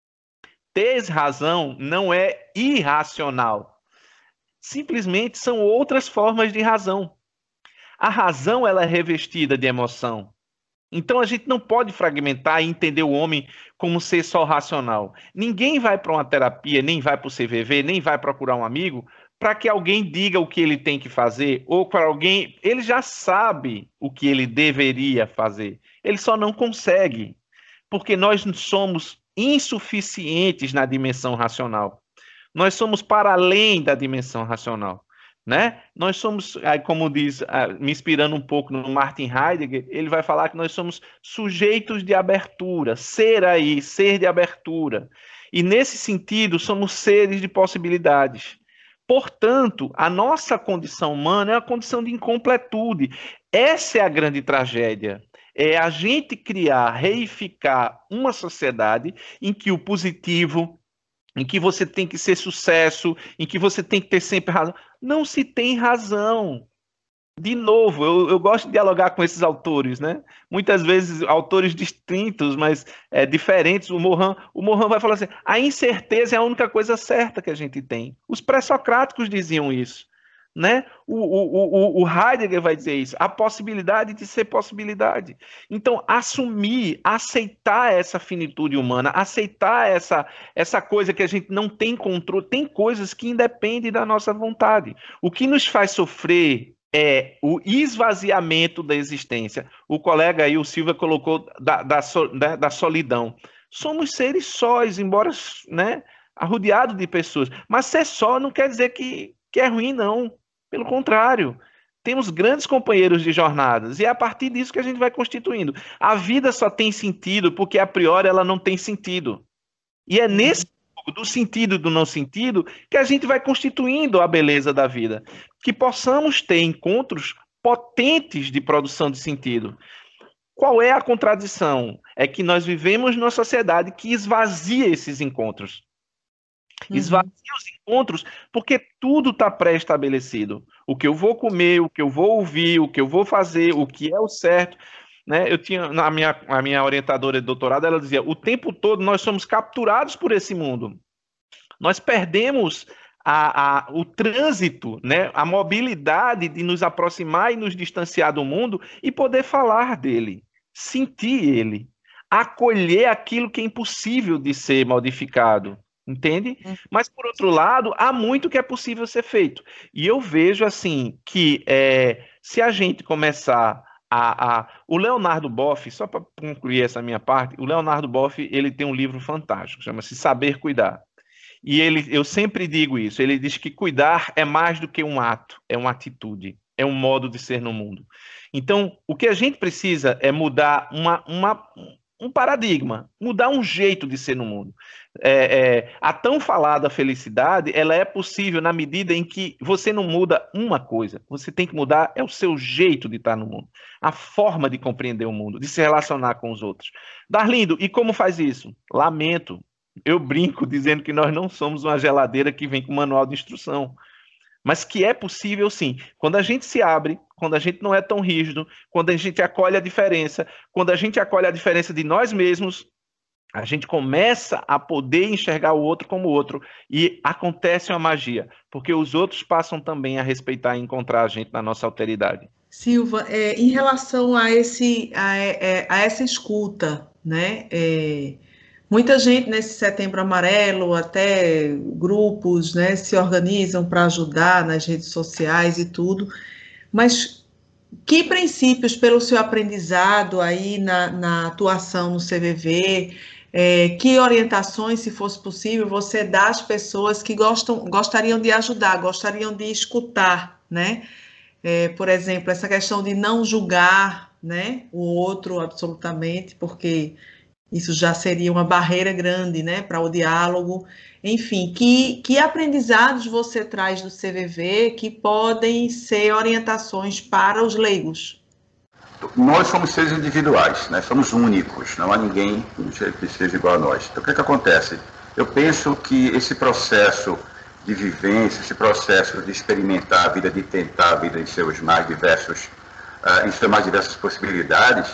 Desrazão não é irracional. Simplesmente são outras formas de razão. A razão ela é revestida de emoção. Então a gente não pode fragmentar e entender o homem como ser só racional. Ninguém vai para uma terapia, nem vai para o CVV, nem vai procurar um amigo para que alguém diga o que ele tem que fazer, ou para alguém... Ele já sabe o que ele deveria fazer. Ele só não consegue, porque nós somos insuficientes na dimensão racional. Nós somos para além da dimensão racional, né? Nós somos, como diz, me inspirando um pouco no Martin Heidegger, ele vai falar que nós somos sujeitos de abertura, ser de abertura. E nesse sentido, somos seres de possibilidades. Portanto, a nossa condição humana é a condição de incompletude. Essa é a grande tragédia. É a gente criar, reificar uma sociedade em que o positivo, em que você tem que ser sucesso, em que você tem que ter sempre razão. Não se tem razão. De novo, eu gosto de dialogar com esses autores, né? Muitas vezes autores distintos, mas diferentes. O Morin vai falar assim, a incerteza é a única coisa certa que a gente tem. Os pré-socráticos diziam isso, né? O Heidegger vai dizer isso, a possibilidade de ser possibilidade. Então, assumir, aceitar essa finitude humana, aceitar essa coisa que a gente não tem controle, tem coisas que independem da nossa vontade. O que nos faz sofrer é o esvaziamento da existência. O colega aí, o Silva, colocou da solidão. Somos seres sós, embora, né, arrodeados de pessoas. Mas ser só não quer dizer que é ruim, não. Pelo contrário, temos grandes companheiros de jornadas e é a partir disso que a gente vai constituindo. A vida só tem sentido porque, a priori, ela não tem sentido. E é nesse do sentido e do não sentido que a gente vai constituindo a beleza da vida. Que possamos ter encontros potentes de produção de sentido. Qual é a contradição? É que nós vivemos numa sociedade que esvazia esses encontros. Esvazia os encontros porque tudo está pré-estabelecido. O que eu vou comer, o que eu vou ouvir, o que eu vou fazer, o que é o certo. Né? Eu tinha, a minha orientadora de doutorado, ela dizia, o tempo todo nós somos capturados por esse mundo. Nós perdemos o trânsito, né? A mobilidade de nos aproximar e nos distanciar do mundo e poder falar dele, sentir ele, acolher aquilo que é impossível de ser modificado. Entende? Mas, por outro lado, há muito que é possível ser feito. E eu vejo, assim, que se a gente começar o Leonardo Boff, só para concluir essa minha parte, o Leonardo Boff, ele tem um livro fantástico, chama-se Saber Cuidar. E eu sempre digo isso, ele diz que cuidar é mais do que um ato, é uma atitude, é um modo de ser no mundo. Então, o que a gente precisa é mudar um paradigma, mudar um jeito de ser no mundo. A tão falada felicidade, ela é possível na medida em que você não muda uma coisa, você tem que mudar o seu jeito de estar no mundo, a forma de compreender o mundo, de se relacionar com os outros. Darlindo, e como faz isso? Lamento, eu brinco dizendo que nós não somos uma geladeira que vem com manual de instrução, mas que é possível sim, quando a gente se abre, quando a gente não é tão rígido, quando a gente acolhe a diferença, quando a gente acolhe a diferença de nós mesmos, a gente começa a poder enxergar o outro como outro e acontece uma magia, porque os outros passam também a respeitar e encontrar a gente na nossa alteridade. Silva, em relação a essa escuta, né? Muita gente nesse Setembro Amarelo, até grupos, né, se organizam para ajudar nas redes sociais e tudo, mas Que princípios, pelo seu aprendizado aí na atuação no CVV, que orientações, se fosse possível, você dá às pessoas que gostariam de ajudar, gostariam de escutar, né? Por exemplo, essa questão de não julgar, né, o outro absolutamente, porque isso já seria uma barreira grande, né, para o diálogo. Enfim, que aprendizados você traz do CVV que podem ser orientações para os leigos? Nós somos seres individuais, né? Somos únicos, não há ninguém que seja igual a nós. Então, o que acontece? Eu penso que esse processo de vivência, esse processo de experimentar a vida, de tentar a vida em suas mais diversas possibilidades,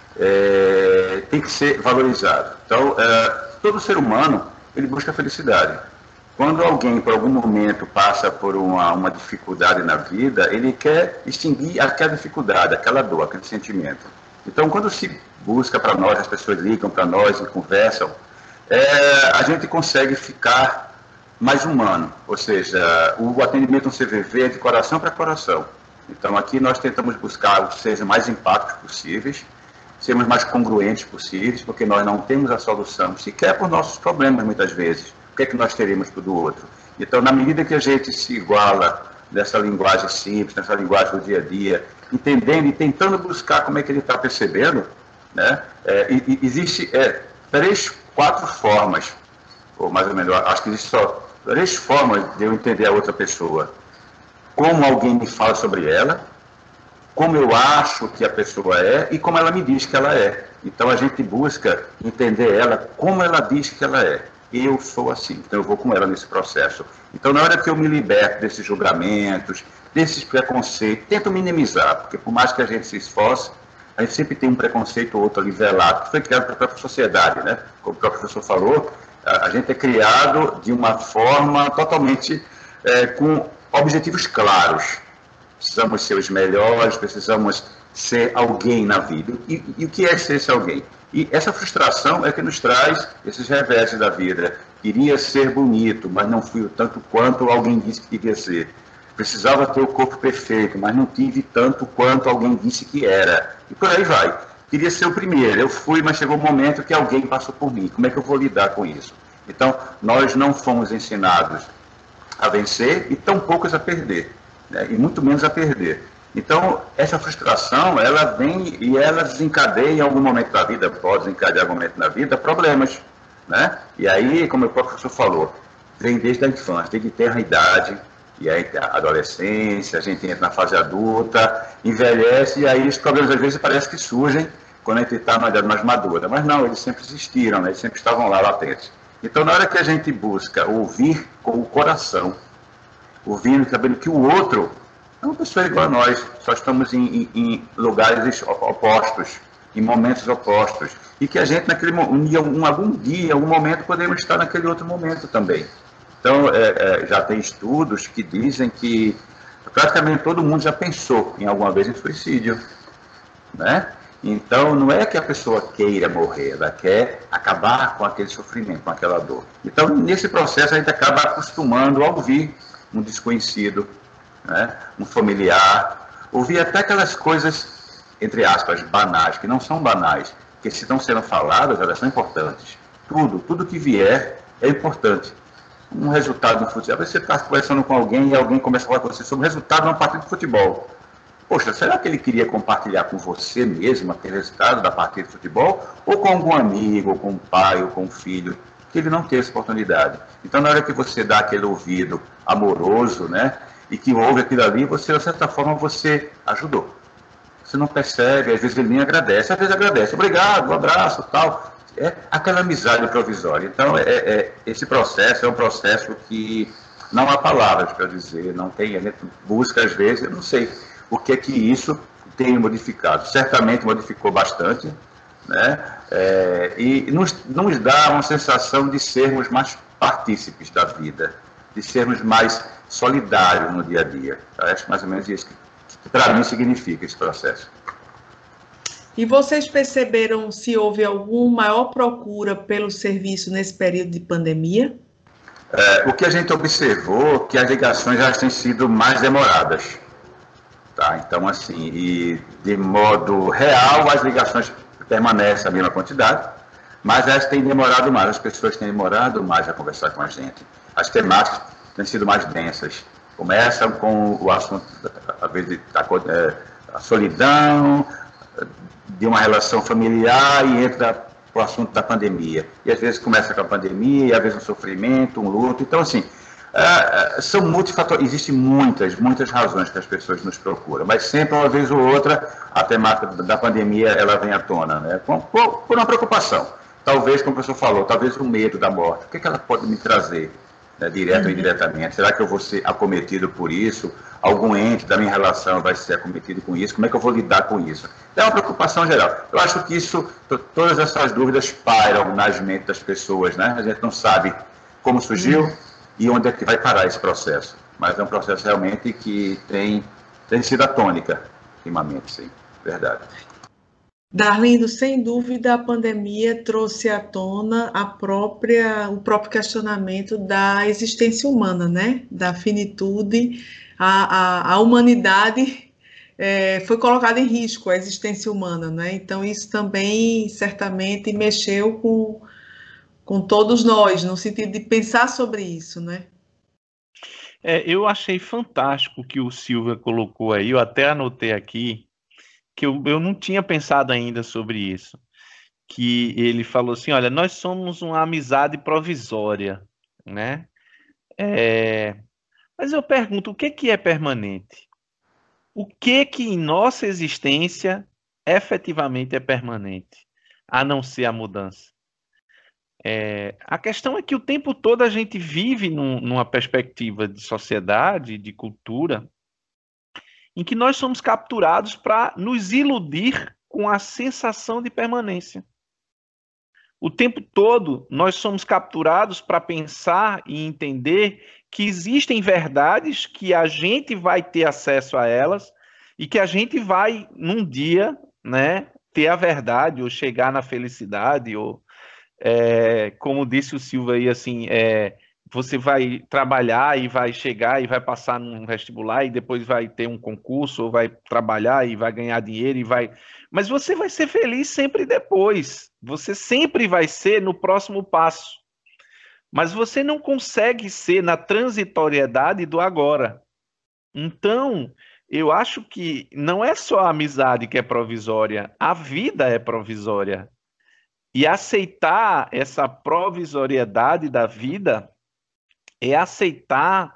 tem que ser valorizado. Então, todo ser humano, ele busca felicidade. Quando alguém, por algum momento, passa por uma dificuldade na vida, ele quer extinguir aquela dificuldade, aquela dor, aquele sentimento. Então, quando se busca para nós, as pessoas ligam para nós e conversam, a gente consegue ficar mais humano. Ou seja, o atendimento no CVV é de coração para coração. Então, aqui nós tentamos buscar os seres mais empáticos possíveis, sermos mais congruentes possíveis, porque nós não temos a solução sequer por nossos problemas, muitas vezes. O que é que nós teremos para o outro? Então, na medida que a gente se iguala nessa linguagem simples, nessa linguagem do dia a dia, entendendo e tentando buscar como é que ele está percebendo, né? Existe 3, 4 formas, ou mais ou menos, acho que existe só 3 formas de eu entender a outra pessoa. Como alguém me fala sobre ela, como eu acho que a pessoa é e como ela me diz que ela é. Então a gente busca entender ela como ela diz que ela é. Eu sou assim, então eu vou com ela nesse processo. Então, na hora que eu me liberto desses julgamentos, desses preconceitos, tento minimizar, porque por mais que a gente se esforce, a gente sempre tem um preconceito ou outro ali velado, que foi criado pela própria sociedade, né? Como o próprio professor falou, a gente é criado de uma forma totalmente com objetivos claros. Precisamos ser os melhores, precisamos ser alguém na vida. E o que é ser esse alguém? E essa frustração é que nos traz esses reversos da vida. Queria ser bonito, mas não fui o tanto quanto alguém disse que devia ser. Precisava ter o corpo perfeito, mas não tive tanto quanto alguém disse que era. E por aí vai. Queria ser o primeiro, eu fui, mas chegou um momento que alguém passou por mim. Como é que eu vou lidar com isso? Então, nós não fomos ensinados a vencer e tão poucos a perder, né? E muito menos a perder. Então, essa frustração, ela vem e ela desencadeia em algum momento da vida, pode desencadear em algum momento da vida, problemas, né? E aí, como o próprio professor falou, vem desde a infância, desde tenra idade, e aí a adolescência, a gente entra na fase adulta, envelhece, e aí os problemas às vezes parece que surgem quando a gente está na idade mais madura. Mas não, eles sempre existiram, né? Eles sempre estavam lá latentes. Então, na hora que a gente busca ouvir com o coração, ouvindo, sabendo que o outro é uma pessoa igual a nós, só estamos em lugares opostos, em momentos opostos, e que a gente, algum dia, em algum momento, podemos estar naquele outro momento também. Então, já tem estudos que dizem que praticamente todo mundo já pensou em alguma vez em suicídio, né? Então, não é que a pessoa queira morrer, ela quer acabar com aquele sofrimento, com aquela dor. Então, nesse processo, a gente acaba acostumando a ouvir um desconhecido, né? Um familiar, ouvir até aquelas coisas, entre aspas, banais, que não são banais, que se estão sendo faladas, elas são importantes. Tudo que vier é importante. Um resultado no futebol, você está conversando com alguém e alguém começa a falar com você sobre o resultado de uma partida de futebol. Poxa, será que ele queria compartilhar com você mesmo aquele resultado da partida de futebol? Ou com algum amigo, ou com um pai, ou com um filho, que ele não teve essa oportunidade? Então, na hora que você dá aquele ouvido amoroso, né, e que ouve aquilo ali, você, de certa forma, você ajudou. Você não percebe, às vezes ele nem agradece, às vezes agradece, obrigado, um abraço, tal. É aquela amizade provisória. Então, esse processo é um processo que não há palavras para dizer, não tem, a gente busca às vezes, eu não sei o que é que isso tem modificado. Certamente modificou bastante, né? E nos dá uma sensação de sermos mais partícipes da vida, de sermos mais solidários no dia a dia. Acho mais ou menos isso que para mim significa esse processo. E vocês perceberam se houve alguma maior procura pelo serviço nesse período de pandemia? O que a gente observou, que as ligações já têm sido mais demoradas. Tá? Então, assim, e de modo real, as ligações permanecem a mesma quantidade, mas elas têm demorado mais, as pessoas têm demorado mais a conversar com a gente. As temáticas têm sido mais densas. Começam com o assunto, às vezes, a solidão, de uma relação familiar, e entra o assunto da pandemia. E às vezes começa com a pandemia, e às vezes um sofrimento, um luto. Então, assim, são multifatores, existem muitas razões que as pessoas nos procuram, mas sempre, uma vez ou outra, a temática da pandemia, ela vem à tona, né? Por uma preocupação. Talvez, como o professor falou, talvez o medo da morte. O que ela pode me trazer, né, direto ou indiretamente? Será que eu vou ser acometido por isso? Algum ente da minha relação vai ser acometido com isso? Como é que eu vou lidar com isso? É uma preocupação geral. Eu acho que todas essas dúvidas pairam nas mentes das pessoas, né? A gente não sabe como surgiu e onde é que vai parar esse processo. Mas é um processo realmente que tem sido a tônica, ultimamente, sim. Verdade. Darlindo, sem dúvida, a pandemia trouxe à tona o próprio questionamento da existência humana, né? Da finitude, a humanidade foi colocada em risco, a existência humana, né? Então, isso também, certamente, mexeu com todos nós, no sentido de pensar sobre isso, né? Eu achei fantástico o que o Silvia colocou aí, eu até anotei aqui, que eu não tinha pensado ainda sobre isso, que ele falou assim, olha, nós somos uma amizade provisória, né? Mas eu pergunto, o que é permanente? O que em nossa existência efetivamente é permanente, a não ser a mudança? A questão é que o tempo todo a gente vive numa perspectiva de sociedade, de cultura, em que nós somos capturados para nos iludir com a sensação de permanência. O tempo todo nós somos capturados para pensar e entender que existem verdades que a gente vai ter acesso a elas e que a gente vai, num dia, né, ter a verdade ou chegar na felicidade, ou, como disse o Silva aí, assim, você vai trabalhar e vai chegar e vai passar num vestibular e depois vai ter um concurso ou vai trabalhar e vai ganhar dinheiro e vai... Mas você vai ser feliz sempre depois. Você sempre vai ser no próximo passo. Mas você não consegue ser na transitoriedade do agora. Então, eu acho que não é só a amizade que é provisória, a vida é provisória. E aceitar essa provisoriedade da vida é aceitar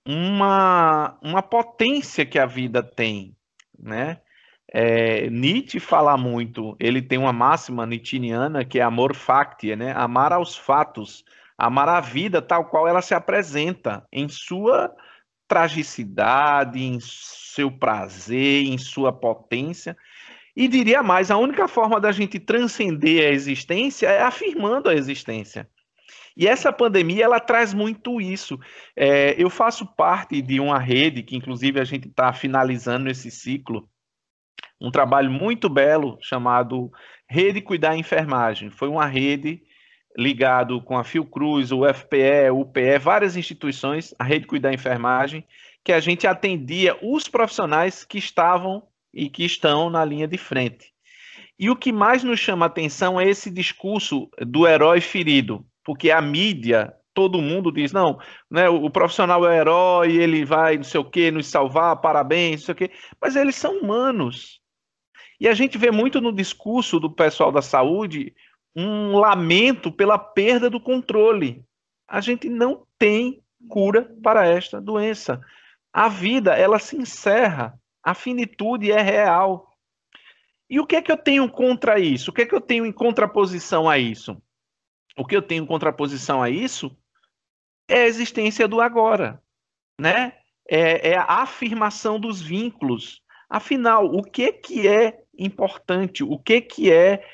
uma potência que a vida tem, né? Nietzsche fala muito, ele tem uma máxima nietzschiana que é amor factia, né? Amar aos fatos, amar a vida tal qual ela se apresenta, em sua tragicidade, em seu prazer, em sua potência. E diria mais, a única forma da gente transcender a existência é afirmando a existência. E essa pandemia, ela traz muito isso. Eu faço parte de uma rede, que inclusive a gente está finalizando esse ciclo, um trabalho muito belo chamado Rede Cuidar Enfermagem. Foi uma rede ligado com a Fiocruz, o UFPE, o UPE, várias instituições, a Rede Cuidar Enfermagem, que a gente atendia os profissionais que estavam e que estão na linha de frente. E o que mais nos chama a atenção é esse discurso do herói ferido, porque a mídia, todo mundo diz, não, né, o profissional é o herói, ele vai, não sei o quê, nos salvar, parabéns, não sei o quê, mas eles são humanos. E a gente vê muito no discurso do pessoal da saúde um lamento pela perda do controle. A gente não tem cura para esta doença. A vida, ela se encerra, a finitude é real. E o que é que eu tenho contra isso? O que é que eu tenho em contraposição a isso? O que eu tenho em contraposição a isso é a existência do agora, né? É a afirmação dos vínculos. Afinal, o que é importante? O que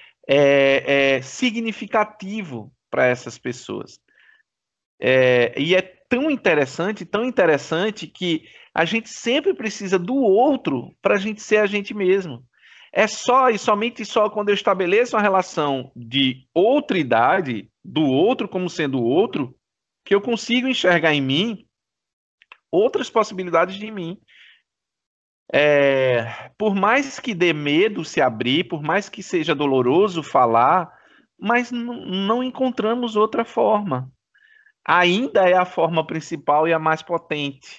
é significativo para essas pessoas? E é tão interessante que a gente sempre precisa do outro para a gente ser a gente mesmo. É só e somente só quando eu estabeleço uma relação de outridade, do outro como sendo o outro, que eu consigo enxergar em mim outras possibilidades de mim. Por mais que dê medo se abrir, por mais que seja doloroso falar, mas não encontramos outra forma. Ainda é a forma principal e a mais potente.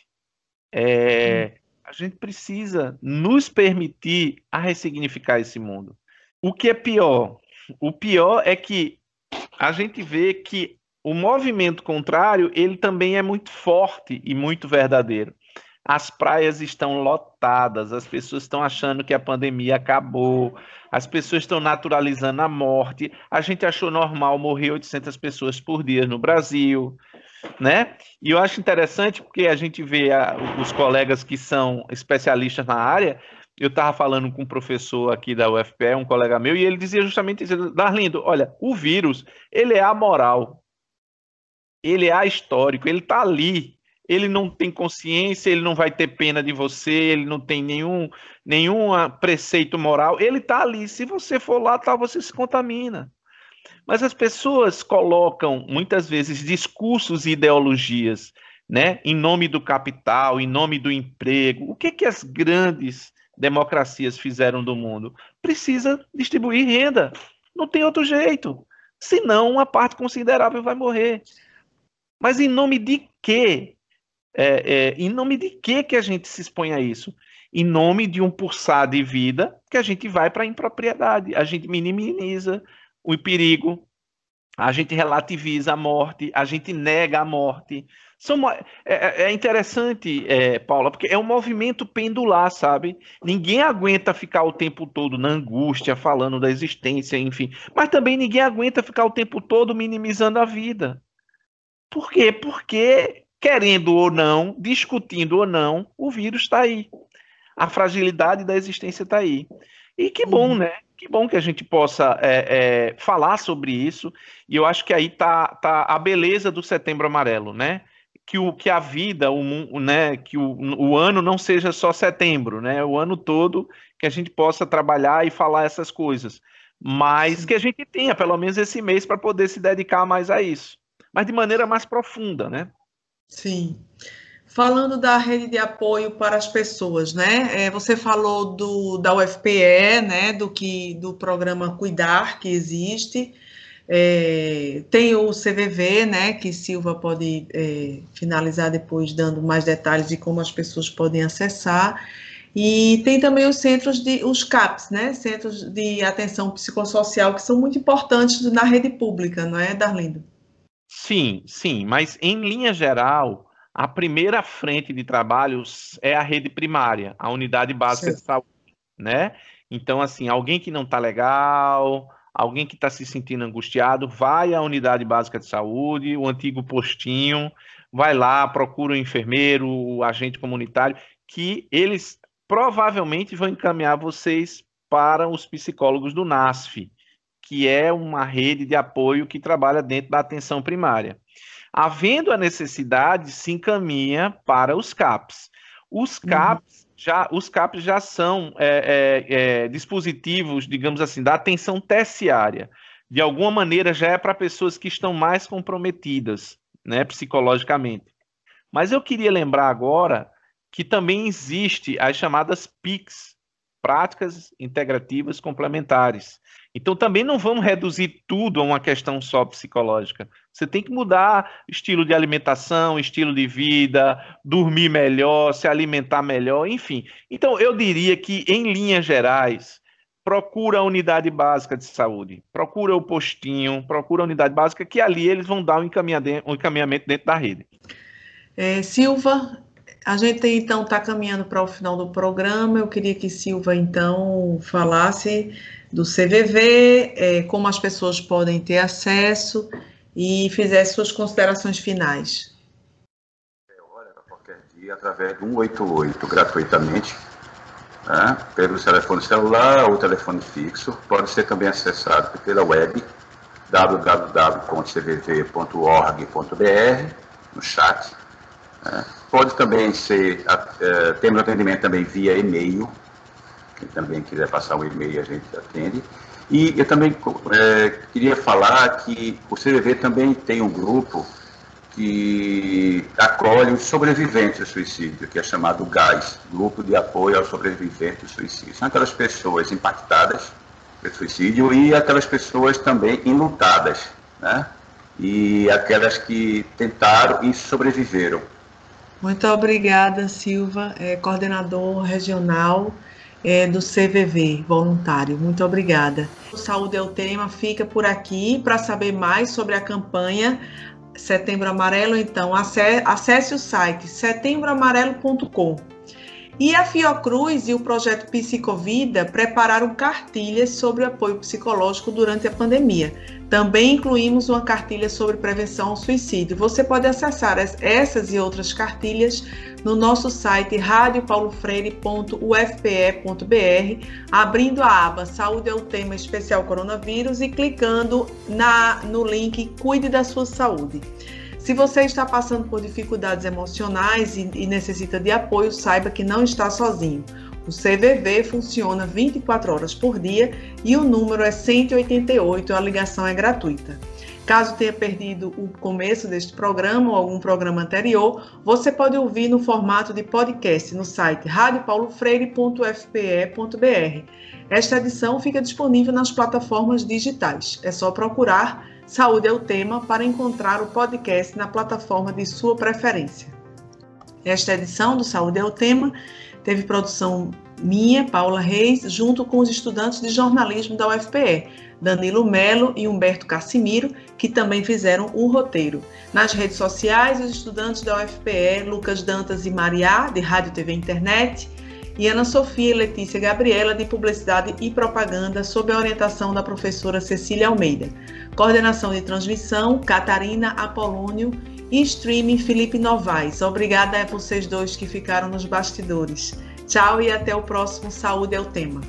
A gente precisa nos permitir a ressignificar esse mundo. O que é pior? O pior é que a gente vê que o movimento contrário, ele também é muito forte e muito verdadeiro. As praias estão lotadas, as pessoas estão achando que a pandemia acabou, as pessoas estão naturalizando a morte. A gente achou normal morrer 800 pessoas por dia no Brasil, né? E eu acho interessante porque a gente vê os colegas que são especialistas na área. Eu estava falando com um professor aqui da UFPE, um colega meu, e ele dizia justamente isso: Darlindo, olha, o vírus, ele é amoral, ele é ahistórico, ele está ali, ele não tem consciência, ele não vai ter pena de você, ele não tem nenhum preceito moral, ele está ali, se você for lá, tá, você se contamina. Mas as pessoas colocam, muitas vezes, discursos e ideologias, né, em nome do capital, em nome do emprego. O que as grandes democracias fizeram do mundo? Precisa distribuir renda. Não tem outro jeito. Senão, uma parte considerável vai morrer. Mas em nome de quê? Em nome de quê que a gente se expõe a isso? Em nome de um pulsar de vida que a gente vai para a impropriedade. A gente minimiza o perigo, a gente relativiza a morte, a gente nega a morte. É interessante, Paula, porque é um movimento pendular, sabe? Ninguém aguenta ficar o tempo todo na angústia, falando da existência, enfim. Mas também ninguém aguenta ficar o tempo todo minimizando a vida. Por quê? Porque, querendo ou não, discutindo ou não, o vírus está aí. A fragilidade da existência está aí. E que bom, né? Que bom que a gente possa falar sobre isso. E eu acho que aí tá a beleza do Setembro Amarelo, né? Que a vida, né? Que o ano não seja só setembro, né? O ano todo que a gente possa trabalhar e falar essas coisas. Mas que a gente tenha pelo menos esse mês para poder se dedicar mais a isso. Mas de maneira mais profunda, né? Sim. Falando da rede de apoio para as pessoas, né? Você falou da UFPE, né? Do programa Cuidar que existe. Tem o CVV, né? Que Silva pode finalizar depois dando mais detalhes de como as pessoas podem acessar. E tem também os CAPs, né? Centros de Atenção Psicossocial, que são muito importantes na rede pública, não é, Darlindo? Sim, mas em linha geral, a primeira frente de trabalhos é a rede primária, a unidade básica de saúde, né? Então, assim, alguém que não está legal, alguém que está se sentindo angustiado, vai à unidade básica de saúde, o antigo postinho, vai lá, procura o enfermeiro, o agente comunitário, que eles provavelmente vão encaminhar vocês para os psicólogos do NASF, que é uma rede de apoio que trabalha dentro da atenção primária. Havendo a necessidade, se encaminha para os CAPs. Os CAPs já são dispositivos, digamos assim, da atenção terciária. De alguma maneira, já é para pessoas que estão mais comprometidas, né, psicologicamente. Mas eu queria lembrar agora que também existe as chamadas PICs, práticas integrativas complementares. Então, também não vamos reduzir tudo a uma questão só psicológica. Você tem que mudar estilo de alimentação, estilo de vida, dormir melhor, se alimentar melhor, enfim. Então, eu diria que, em linhas gerais, procura a unidade básica de saúde, procura o postinho, procura a unidade básica, que ali eles vão dar um encaminhamento dentro da rede. Silva, a gente então está caminhando para o final do programa. Eu queria que Silva então falasse do CVV, como as pessoas podem ter acesso e fizesse suas considerações finais. Olha, para qualquer dia, através do 188, gratuitamente, né, pelo telefone celular ou telefone fixo. Pode ser também acessado pela web, www.cvv.org.br, no chat. Pode também temos atendimento também via e-mail. Quem também quiser passar um e-mail, a gente atende. E eu também queria falar que o CVV também tem um grupo que acolhe os sobreviventes do suicídio, que é chamado GAS, Grupo de Apoio aos Sobreviventes do Suicídio. São aquelas pessoas impactadas pelo suicídio e aquelas pessoas também enlutadas, né? E aquelas que tentaram e sobreviveram. Muito obrigada, Silva, coordenador regional do CVV, voluntário. Muito obrigada. O Saúde é o Tema fica por aqui. Para saber mais sobre a campanha Setembro Amarelo, então, acesse o site setembroamarelo.com. E a Fiocruz e o projeto Psicovida prepararam cartilhas sobre apoio psicológico durante a pandemia. Também incluímos uma cartilha sobre prevenção ao suicídio. Você pode acessar essas e outras cartilhas no nosso site radiopaulofreire.ufpe.br, abrindo a aba Saúde é o Tema Especial Coronavírus e clicando no link Cuide da Sua Saúde. Se você está passando por dificuldades emocionais e necessita de apoio, saiba que não está sozinho. O CVV funciona 24 horas por dia e o número é 188, a ligação é gratuita. Caso tenha perdido o começo deste programa ou algum programa anterior, você pode ouvir no formato de podcast no site radiopaulofreire.ufpe.br. Esta edição fica disponível nas plataformas digitais. É só procurar Saúde é o Tema para encontrar o podcast na plataforma de sua preferência. Esta edição do Saúde é o Tema teve produção minha, Paula Reis, junto com os estudantes de jornalismo da UFPE, Danilo Melo e Humberto Cassimiro, que também fizeram o roteiro. Nas redes sociais, os estudantes da UFPE, Lucas Dantas e Mariá, de Rádio, TV e Internet, e Ana Sofia e Letícia Gabriela, de Publicidade e Propaganda, sob a orientação da professora Cecília Almeida. Coordenação de transmissão, Catarina Apolônio, e streaming, Felipe Novaes. Obrigada a vocês dois que ficaram nos bastidores. Tchau e até o próximo Saúde é o Tema.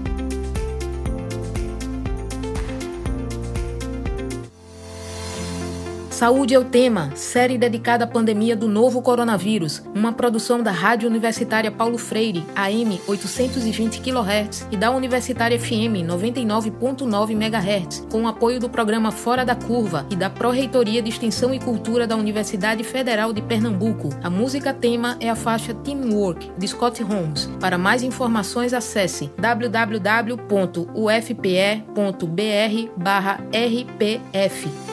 Saúde é o Tema, série dedicada à pandemia do novo coronavírus, uma produção da Rádio Universitária Paulo Freire, AM 820 kHz e da Universitária FM 99.9 MHz, com o apoio do programa Fora da Curva e da Pró-Reitoria de Extensão e Cultura da Universidade Federal de Pernambuco. A música tema é a faixa Teamwork, de Scott Holmes. Para mais informações, acesse www.ufpe.br/rpf.